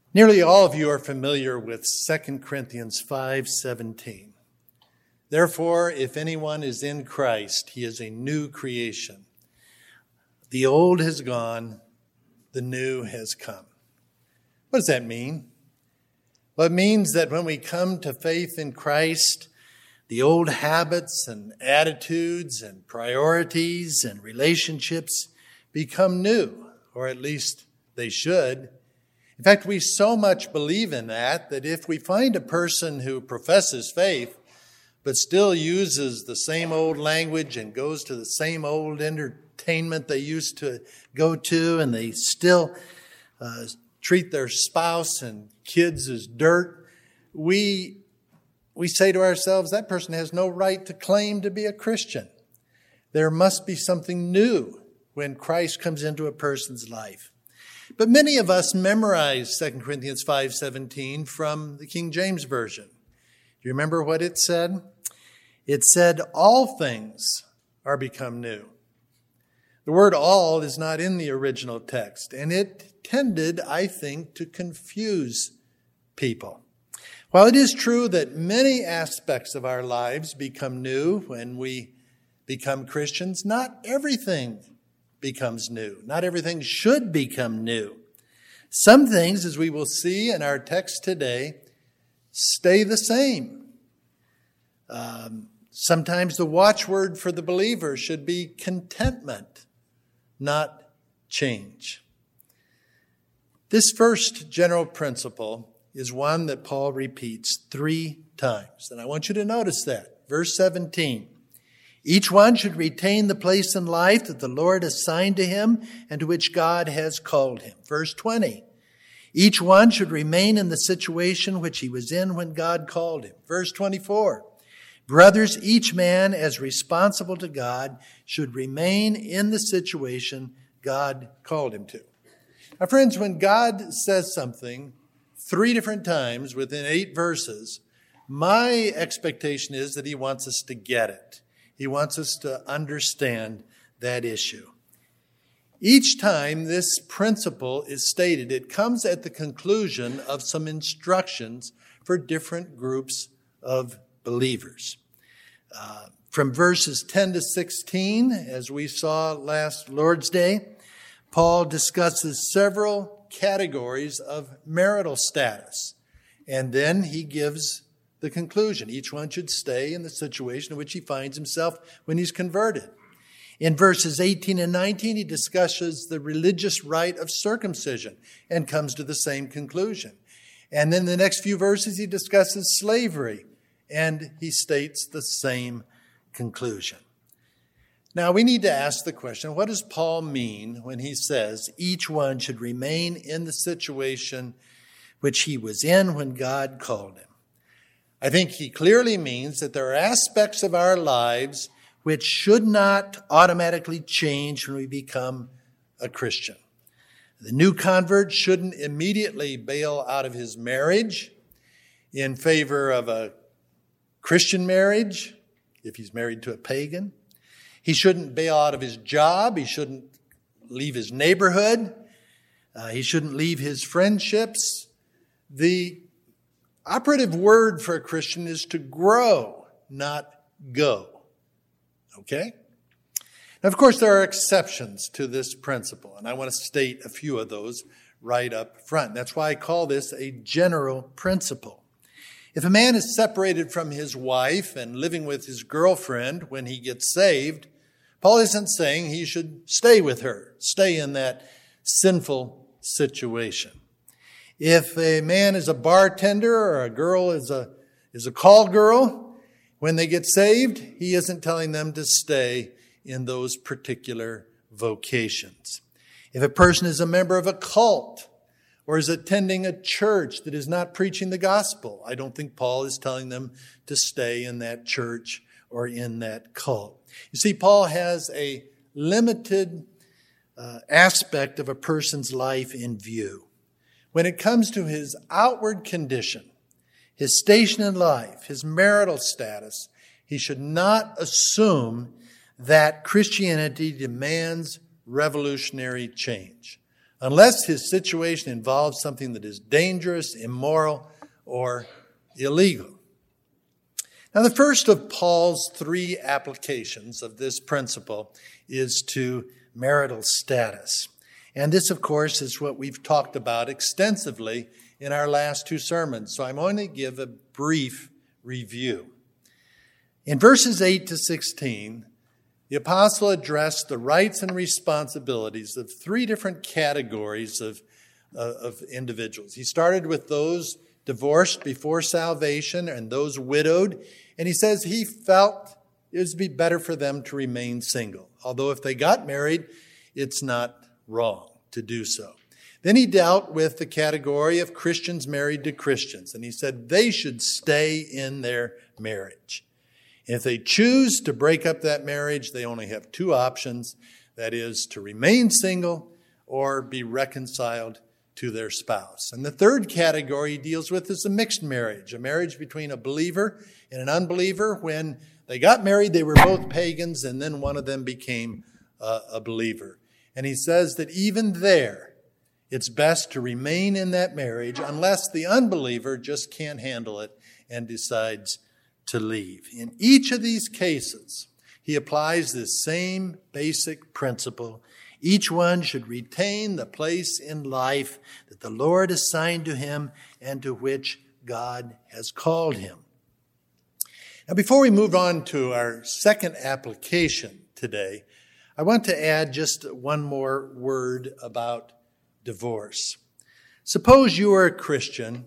Nearly all of you are familiar with 2 Corinthians 5:17. Therefore, if anyone is in Christ, he is a new creation. The old has gone, the new has come. What does that mean? Well, it means that when we come to faith in Christ, the old habits and attitudes and priorities and relationships become new, or at least they should. In fact, we so much believe in that if we find a person who professes faith but still uses the same old language and goes to the same old entertainment they used to go to, and they still treat their spouse and kids as dirt, we say to ourselves, that person has no right to claim to be a Christian. There must be something new when Christ comes into a person's life. But many of us memorize 2 Corinthians 5:17 from the King James Version. Do you remember what it said? It said, all things are become new. The word all is not in the original text, and it tended, I think, to confuse people. While it is true that many aspects of our lives become new when we become Christians, not everything becomes new. Not everything should become new. Some things, as we will see in our text today, stay the same. Sometimes the watchword for the believer should be contentment, not change. This first general principle is one that Paul repeats 3 times. And I want you to notice that. Verse 17. Each one should retain the place in life that the Lord assigned to him and to which God has called him. Verse 20. Each one should remain in the situation which he was in when God called him. Verse 24. Brothers, each man as responsible to God should remain in the situation God called him to. Now, friends, when God says something 3 different times within 8 verses, my expectation is that he wants us to get it. He wants us to understand that issue. Each time this principle is stated, it comes at the conclusion of some instructions for different groups of believers. From verses 10 to 16, as we saw last Lord's Day, Paul discusses several categories of marital status. And then he gives the conclusion. Each one should stay in the situation in which he finds himself when he's converted. In verses 18 and 19, he discusses the religious rite of circumcision and comes to the same conclusion. And then the next few verses, he discusses slavery and he states the same conclusion. Now, we need to ask the question, what does Paul mean when he says each one should remain in the situation which he was in when God called him? I think he clearly means that there are aspects of our lives which should not automatically change when we become a Christian. The new convert shouldn't immediately bail out of his marriage in favor of a Christian marriage if he's married to a pagan. He shouldn't bail out of his job. He shouldn't leave his neighborhood. He shouldn't leave his friendships. The operative word for a Christian is to grow, not go. Okay? Now, of course, there are exceptions to this principle, and I want to state a few of those right up front. That's why I call this a general principle. If a man is separated from his wife and living with his girlfriend when he gets saved, Paul isn't saying he should stay with her, stay in that sinful situation. If a man is a bartender or a girl is a call girl, when they get saved, he isn't telling them to stay in those particular vocations. If a person is a member of a cult or is attending a church that is not preaching the gospel, I don't think Paul is telling them to stay in that church or in that cult. You see, Paul has a limited aspect of a person's life in view. When it comes to his outward condition, his station in life, his marital status, he should not assume that Christianity demands revolutionary change. unless his situation involves something that is dangerous, immoral, or illegal. Now, the first of Paul's three applications of this principle is to marital status. And this, of course, is what we've talked about extensively in our last two sermons. So I'm going to give a brief review. In verses 8 to 16, the apostle addressed the rights and responsibilities of three different categories of individuals. He started with those divorced before salvation and those widowed, and he says he felt it would be better for them to remain single. Although if they got married, it's not wrong to do so. Then he dealt with the category of Christians married to Christians, and he said they should stay in their marriage. If they choose to break up that marriage, they only have two options. That is, to remain single or be reconciled to their spouse. And the third category he deals with is a mixed marriage, a marriage between a believer and an unbeliever. When they got married, they were both pagans, and then one of them became a believer. And he says that even there, it's best to remain in that marriage unless the unbeliever just can't handle it and decides to leave. In each of these cases, he applies this same basic principle. Each one should retain the place in life that the Lord assigned to him and to which God has called him. Now, before we move on to our second application today, I want to add just one more word about divorce. Suppose you are a Christian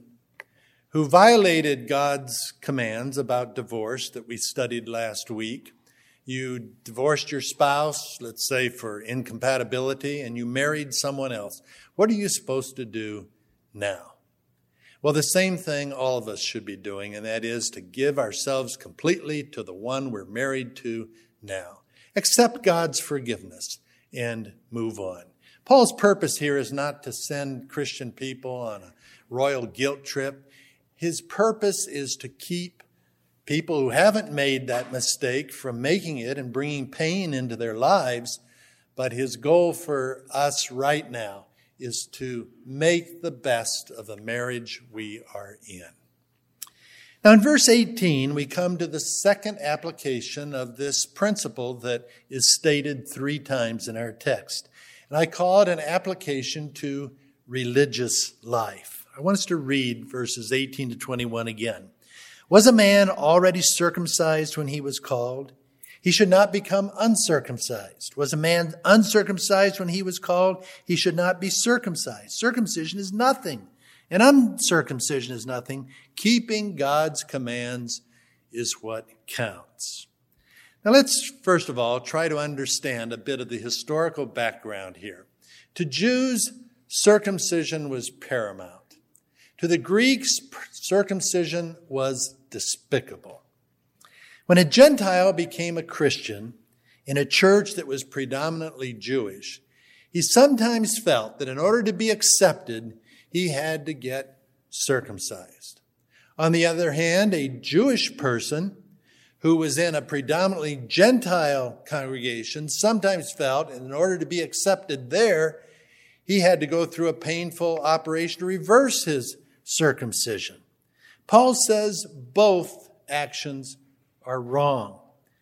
who violated God's commands about divorce that we studied last week. You divorced your spouse, let's say for incompatibility, and you married someone else. What are you supposed to do now? Well, the same thing all of us should be doing, and that is to give ourselves completely to the one we're married to now. Accept God's forgiveness and move on. Paul's purpose here is not to send Christian people on a royal guilt trip. His purpose is to keep people who haven't made that mistake from making it and bringing pain into their lives. But his goal for us right now is to make the best of the marriage we are in. Now, in verse 18, we come to the second application of this principle that is stated three times in our text. And I call it an application to religious life. I want us to read verses 18 to 21 again. Was a man already circumcised when he was called? He should not become uncircumcised. Was a man uncircumcised when he was called? He should not be circumcised. Circumcision is nothing, and uncircumcision is nothing. Keeping God's commands is what counts. Now let's first of all try to understand a bit of the historical background here. To Jews, circumcision was paramount. To the Greeks, circumcision was despicable. When a Gentile became a Christian in a church that was predominantly Jewish, he sometimes felt that in order to be accepted, he had to get circumcised. On the other hand, a Jewish person who was in a predominantly Gentile congregation sometimes felt that in order to be accepted there, he had to go through a painful operation to reverse his circumcision. Paul says both actions are wrong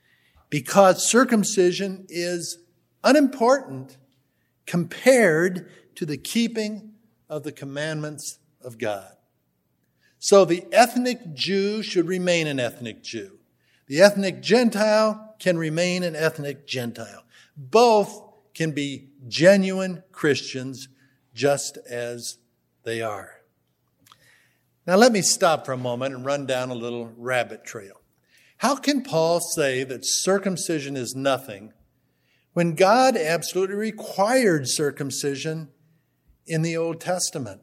because circumcision is unimportant compared to the keeping of the commandments of God. So the ethnic Jew should remain an ethnic Jew. The ethnic Gentile can remain an ethnic Gentile. Both can be genuine Christians just as they are. Now let me stop for a moment and run down a little rabbit trail. How can Paul say that circumcision is nothing when God absolutely required circumcision in the Old Testament?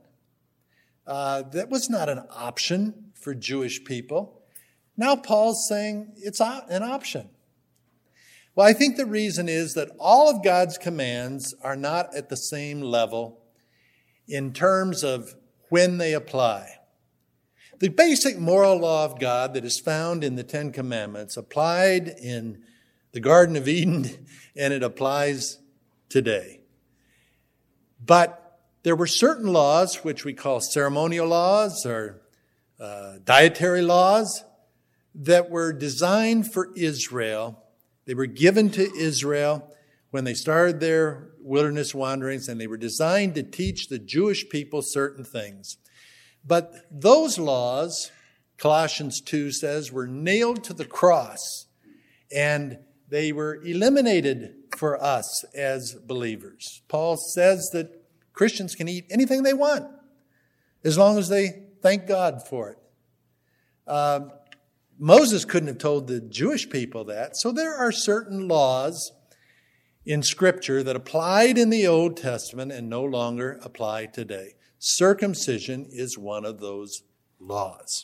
That was not an option for Jewish people. Now Paul's saying it's an option. Well, I think the reason is that all of God's commands are not at the same level in terms of when they apply. The basic moral law of God that is found in the Ten Commandments applied in the Garden of Eden, and it applies today. But there were certain laws, which we call ceremonial laws or dietary laws, that were designed for Israel. They were given to Israel when they started their wilderness wanderings, and they were designed to teach the Jewish people certain things. But those laws, Colossians 2 says, were nailed to the cross, and they were eliminated for us as believers. Paul says that Christians can eat anything they want as long as they thank God for it. Moses couldn't have told the Jewish people that. So there are certain laws in Scripture that applied in the Old Testament and no longer apply today. Circumcision is one of those laws.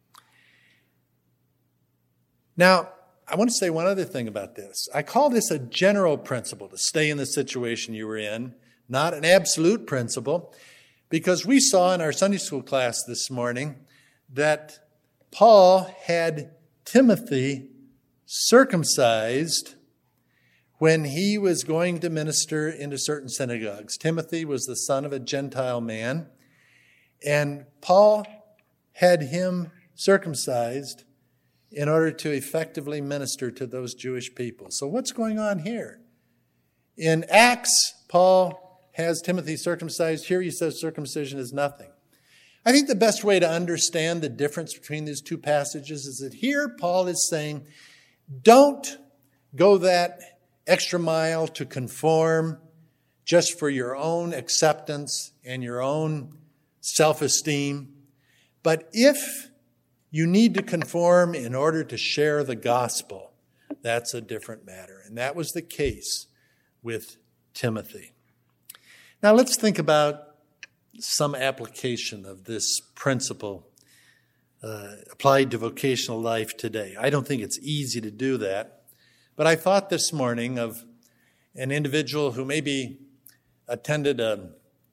Now, I want to say one other thing about this. I call this a general principle to stay in the situation you were in, not an absolute principle, because we saw in our Sunday school class this morning that Paul had Timothy circumcised when he was going to minister into certain synagogues. Timothy was the son of a Gentile man, and Paul had him circumcised in order to effectively minister to those Jewish people. So what's going on here? In Acts, Paul has Timothy circumcised. Here he says circumcision is nothing. I think the best way to understand the difference between these two passages is that here Paul is saying, don't go that extra mile to conform just for your own acceptance and your own self-esteem. But if you need to conform in order to share the gospel, that's a different matter. And that was the case with Timothy. Now let's think about some application of this principle applied to vocational life today. I don't think it's easy to do that, but I thought this morning of an individual who maybe attended a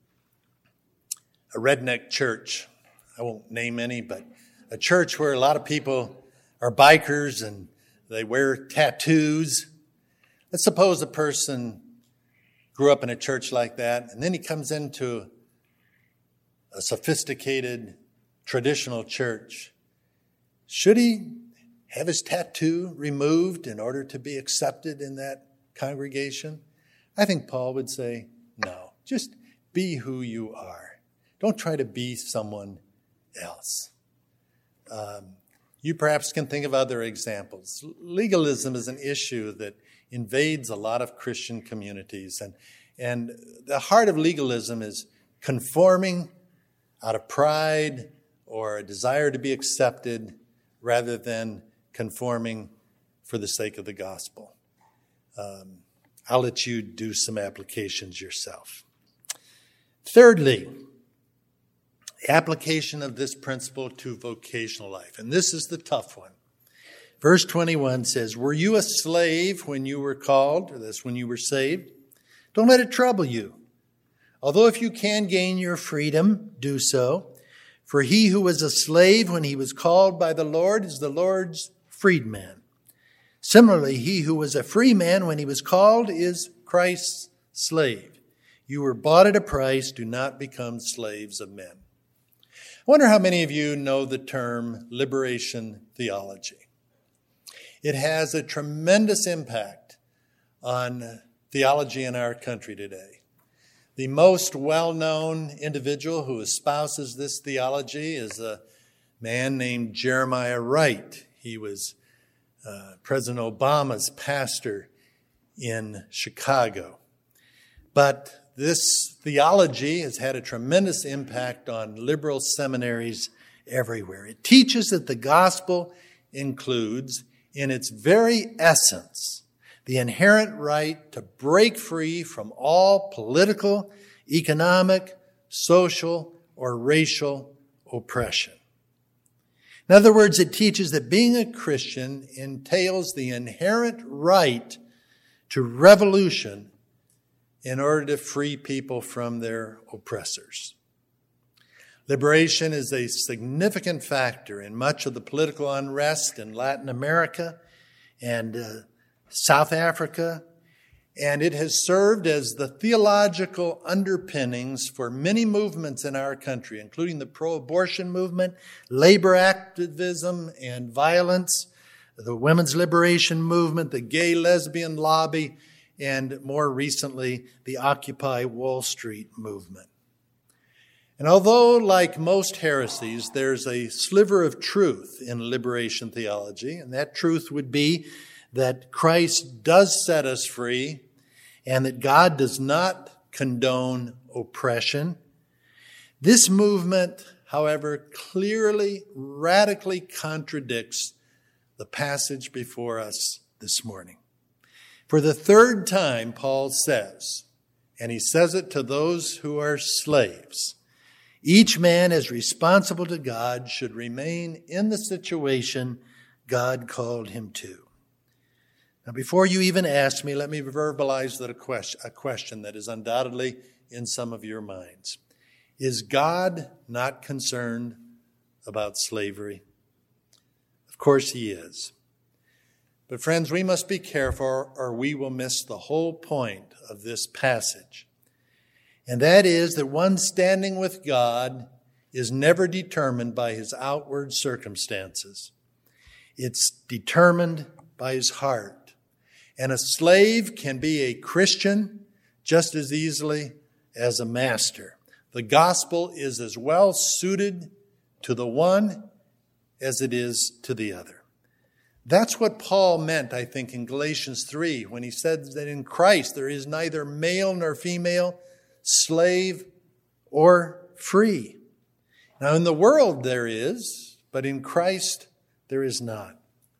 redneck church. I won't name any, but a church where a lot of people are bikers and they wear tattoos. Let's suppose a person grew up in a church like that, and then he comes into a sophisticated, traditional church. Should he have his tattoo removed in order to be accepted in that congregation? I think Paul would say, no, just be who you are. Don't try to be someone else. You perhaps can think of other examples. Legalism is an issue that invades a lot of Christian communities. And the heart of legalism is conforming out of pride or a desire to be accepted rather than conforming for the sake of the gospel. I'll let you do some applications yourself. Thirdly, application of this principle to vocational life. And this is the tough one. Verse 21 says, were you a slave when you were called? Or that's when you were saved? Don't let it trouble you. Although if you can gain your freedom, do so. For he who was a slave when he was called by the Lord is the Lord's freedman. Similarly, he who was a free man when he was called is Christ's slave. You were bought at a price. Do not become slaves of men. I wonder how many of you know the term liberation theology. It has a tremendous impact on theology in our country today. The most well-known individual who espouses this theology is a man named Jeremiah Wright. He was President Obama's pastor in Chicago. But this theology has had a tremendous impact on liberal seminaries everywhere. It teaches that the gospel includes, in its very essence, the inherent right to break free from all political, economic, social, or racial oppression. In other words, it teaches that being a Christian entails the inherent right to revolution in order to free people from their oppressors. Liberation is a significant factor in much of the political unrest in Latin America and South Africa And it has served as the theological underpinnings for many movements in our country, including the pro-abortion movement, labor activism and violence, the women's liberation movement, the gay lesbian lobby, and more recently, the Occupy Wall Street movement. And although, like most heresies, there's a sliver of truth in liberation theology, and that truth would be that Christ does set us free and that God does not condone oppression, this movement, however, clearly, radically contradicts the passage before us this morning. For the third time, Paul says, and he says it to those who are slaves, each man as responsible to God should remain in the situation God called him to. Now, before you even ask me, let me verbalize a question that is undoubtedly in some of your minds. Is God not concerned about slavery? Of course he is. But friends, we must be careful or we will miss the whole point of this passage. And that is that one standing with God is never determined by his outward circumstances. It's determined by his heart. And a slave can be a Christian just as easily as a master. The gospel is as well suited to the one as it is to the other. That's what Paul meant, I think, in Galatians 3, when he said that in Christ there is neither male nor female, slave or free. Now, in the world there is, but in Christ there is not.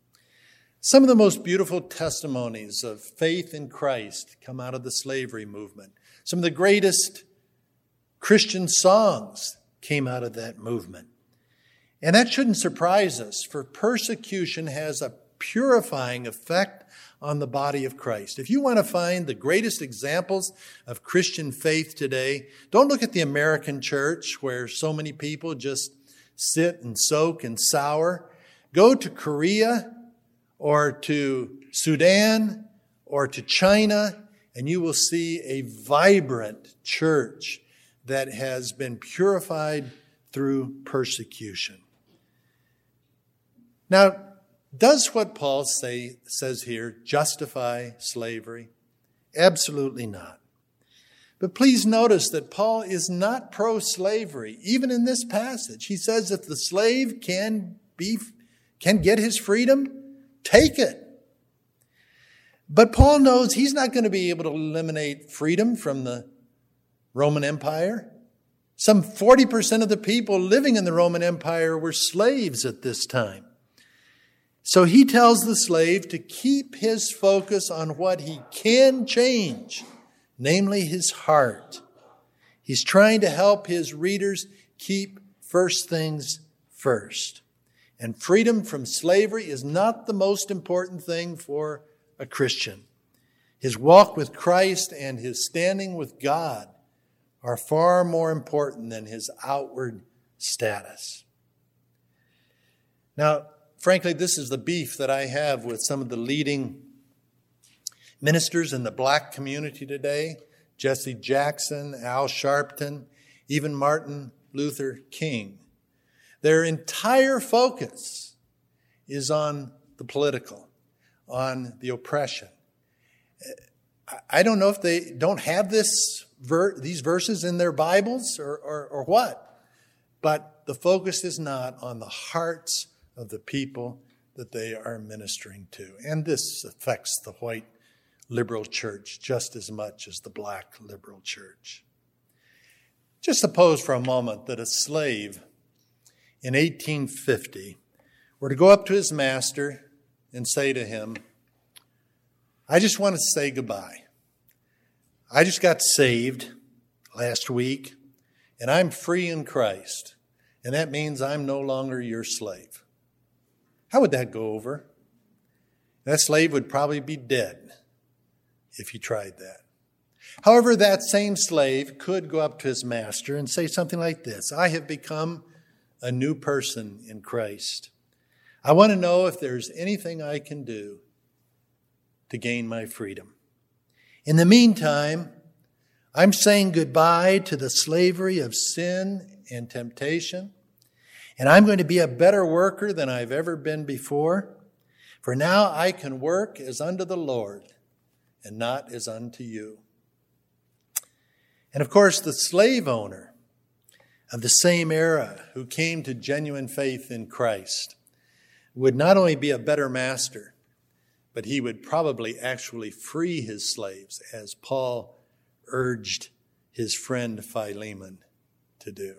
Some of the most beautiful testimonies of faith in Christ come out of the slavery movement. Some of the greatest Christian songs came out of that movement. And that shouldn't surprise us, for persecution has a purifying effect on the body of Christ. If you want to find the greatest examples of Christian faith today, don't look at the American church where so many people just sit and soak and sour. Go to Korea or to Sudan or to China, and you will see a vibrant church that has been purified through persecution. Now, does what Paul says here justify slavery? Absolutely not. But please notice that Paul is not pro-slavery, even in this passage. He says if the slave can get his freedom, take it. But Paul knows he's not going to be able to eliminate freedom from the Roman Empire. Some 40% of the people living in the Roman Empire were slaves at this time. So he tells the slave to keep his focus on what he can change, namely his heart. He's trying to help his readers keep first things first. And freedom from slavery is not the most important thing for a Christian. His walk with Christ and his standing with God are far more important than his outward status. Now, frankly, this is the beef that I have with some of the leading ministers in the black community today. Jesse Jackson, Al Sharpton, even Martin Luther King. Their entire focus is on the political, on the oppression. I don't know if they don't have these verses in their Bibles or what, but the focus is not on the hearts of the people that they are ministering to. And this affects the white liberal church just as much as the black liberal church. Just suppose for a moment that a slave in 1850 were to go up to his master and say to him, I just want to say goodbye. I just got saved last week, and I'm free in Christ, and that means I'm no longer your slave. How would that go over? That slave would probably be dead if he tried that. However, that same slave could go up to his master and say something like this, I have become a new person in Christ. I want to know if there's anything I can do to gain my freedom. In the meantime, I'm saying goodbye to the slavery of sin and temptation, and I'm going to be a better worker than I've ever been before. For now I can work as unto the Lord and not as unto you. And of course, the slave owner of the same era who came to genuine faith in Christ would not only be a better master, but he would probably actually free his slaves, as Paul urged his friend Philemon to do.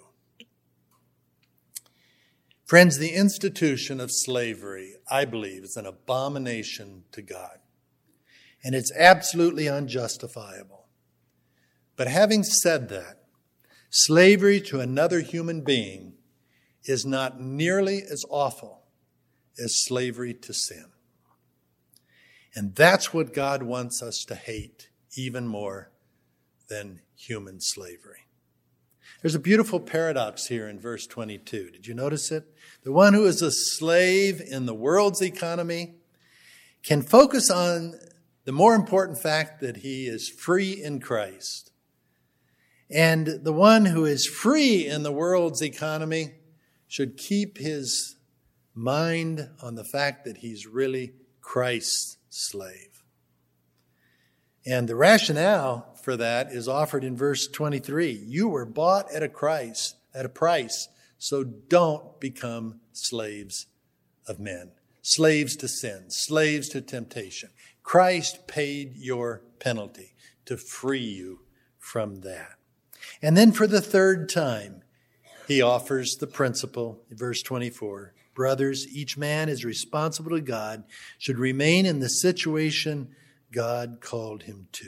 Friends, the institution of slavery, I believe, is an abomination to God, and it's absolutely unjustifiable. But having said that, slavery to another human being is not nearly as awful as slavery to sin. And that's what God wants us to hate even more than human slavery. There's a beautiful paradox here in verse 22. Did you notice it? The one who is a slave in the world's economy can focus on the more important fact that he is free in Christ. And the one who is free in the world's economy should keep his mind on the fact that he's really Christ's slave. And the rationale for that is offered in verse 23. You were bought at a price, so don't become slaves of men, slaves to sin, slaves to temptation. Christ paid your penalty to free you from that. And then for the third time, he offers the principle in verse 24. Brothers, each man is responsible to God, should remain in the situation God called him to.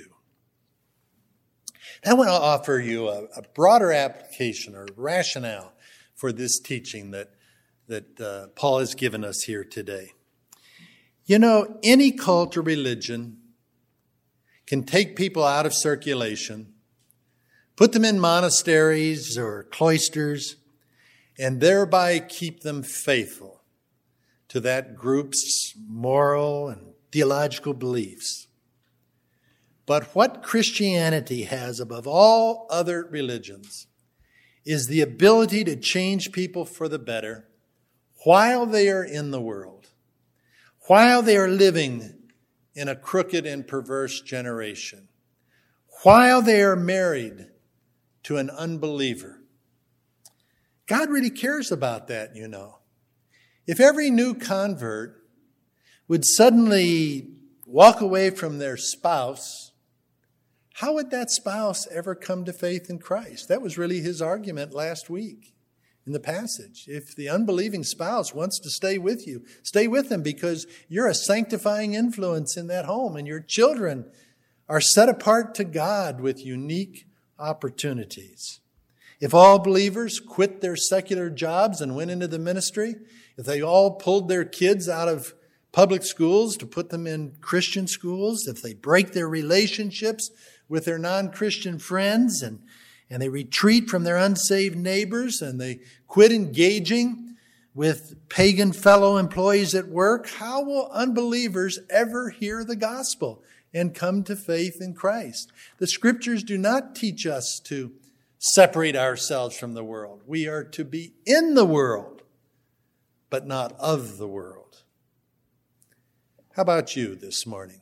I want to offer you a broader application or rationale for this teaching that Paul has given us here today. You know, any cult or religion can take people out of circulation, put them in monasteries or cloisters, and thereby keep them faithful to that group's moral and theological beliefs. But what Christianity has above all other religions is the ability to change people for the better while they are in the world, while they are living in a crooked and perverse generation, while they are married to an unbeliever. God really cares about that, you know. If every new convert would suddenly walk away from their spouse, how would that spouse ever come to faith in Christ? That was really his argument last week in the passage. If the unbelieving spouse wants to stay with you, stay with them because you're a sanctifying influence in that home and your children are set apart to God with unique opportunities. If all believers quit their secular jobs and went into the ministry, if they all pulled their kids out of public schools to put them in Christian schools, if they break their relationships with their non-Christian friends and they retreat from their unsaved neighbors and they quit engaging with pagan fellow employees at work, how will unbelievers ever hear the gospel and come to faith in Christ? The scriptures do not teach us to separate ourselves from the world. We are to be in the world, but not of the world. How about you this morning?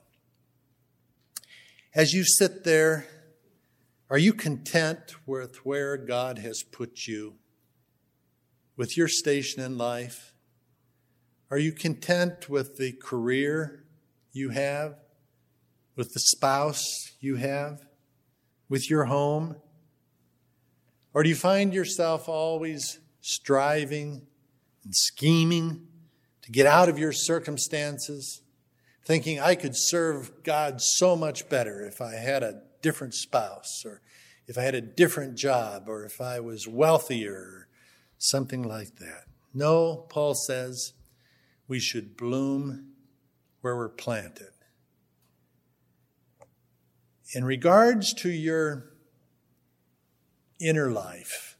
As you sit there, are you content with where God has put you, with your station in life? Are you content with the career you have, with the spouse you have, with your home? Or do you find yourself always striving and scheming to get out of your circumstances, thinking I could serve God so much better if I had a different spouse, or if I had a different job, or if I was wealthier, or something like that? No, Paul says we should bloom where we're planted. In regards to your inner life,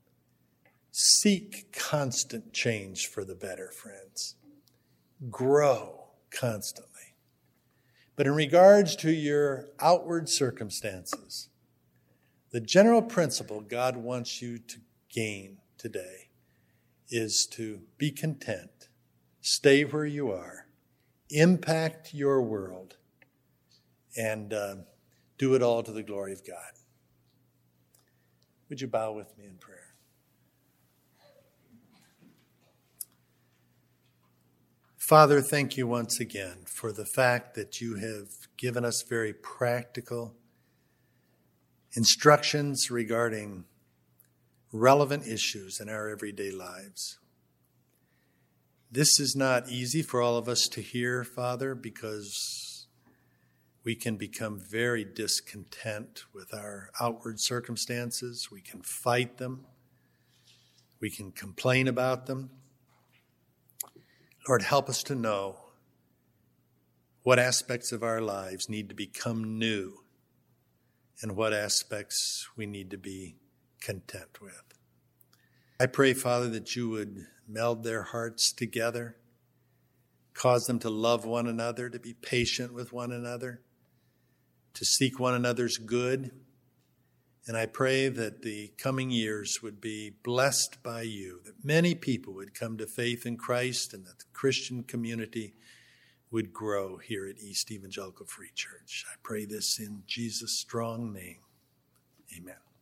seek constant change for the better, friends. Grow constantly. But in regards to your outward circumstances, the general principle God wants you to gain today is to be content, stay where you are, impact your world, and do it all to the glory of God. Would you bow with me in prayer? Father, thank you once again for the fact that you have given us very practical instructions regarding relevant issues in our everyday lives. This is not easy for all of us to hear, Father, because we can become very discontent with our outward circumstances. We can fight them. We can complain about them. Lord, help us to know what aspects of our lives need to become new and what aspects we need to be content with. I pray, Father, that you would meld their hearts together, cause them to love one another, to be patient with one another, to seek one another's good. And I pray that the coming years would be blessed by you, that many people would come to faith in Christ, and that the Christian community would grow here at East Evangelical Free Church. I pray this in Jesus' strong name. Amen.